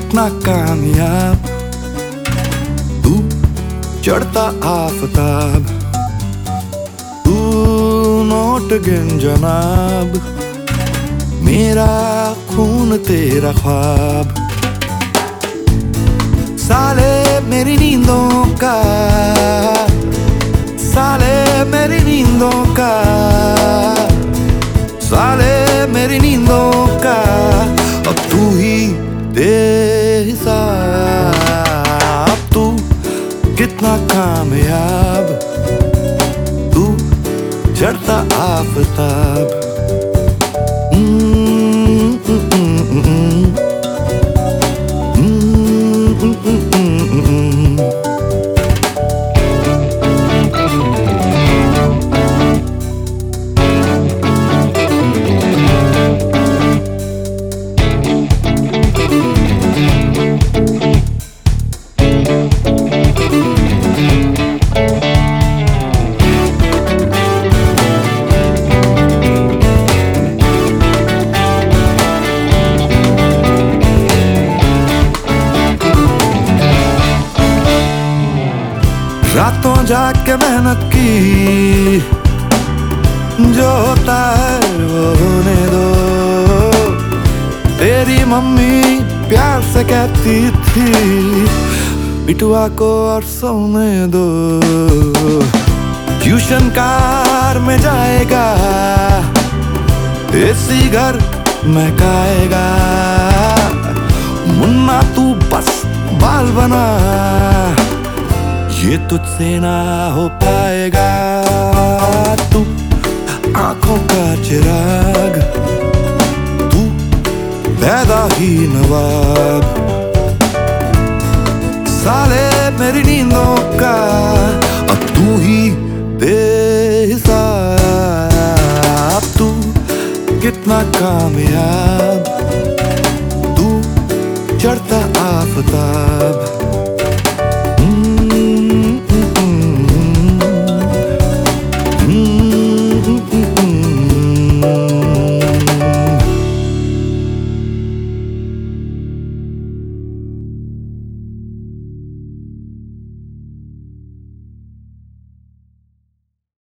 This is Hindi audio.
कितना कामयाब, तू चढ़ता आफताब, तू नोट गिन जनाब, मेरा खून तेरा ख्वाब। साले मेरी नींदों का, साले मेरी नींदों का, साले मेरी नींदों का, अब तू ही दे हिसाब। तू कितना कामयाब, तू चढ़ता आफताब। रातों जाग के मेहनत की, जो होता है वो होने दो। तेरी मम्मी प्यार से कहती थी, बिटुआ को और सोने दो। ट्यूशन कार में जाएगा, एसी घर महकाएगा। मुन्ना तू बस बाल बना, ये तुझसे ना हो पाएगा। तू आंखों का चिराग, तू पैदा ही नवाब। साले मेरी नींदों का, अब तू ही दे हिसाब। तू कितना कामयाब, तू चढ़ता आफताब।